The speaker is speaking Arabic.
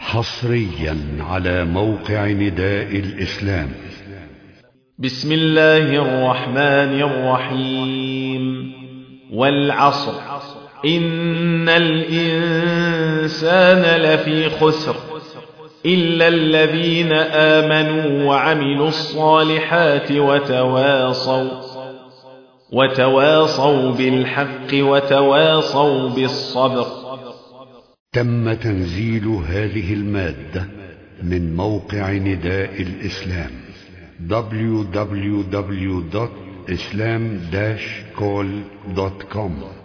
حصريا على موقع نداء الإسلام. بسم الله الرحمن الرحيم. والعصر إن الإنسان لفي خسر إلا الذين آمنوا وعملوا الصالحات وتواصوا بالحق وتواصوا بالصبر. تم تنزيل هذه المادة من موقع نداء الإسلام www.islam-call.com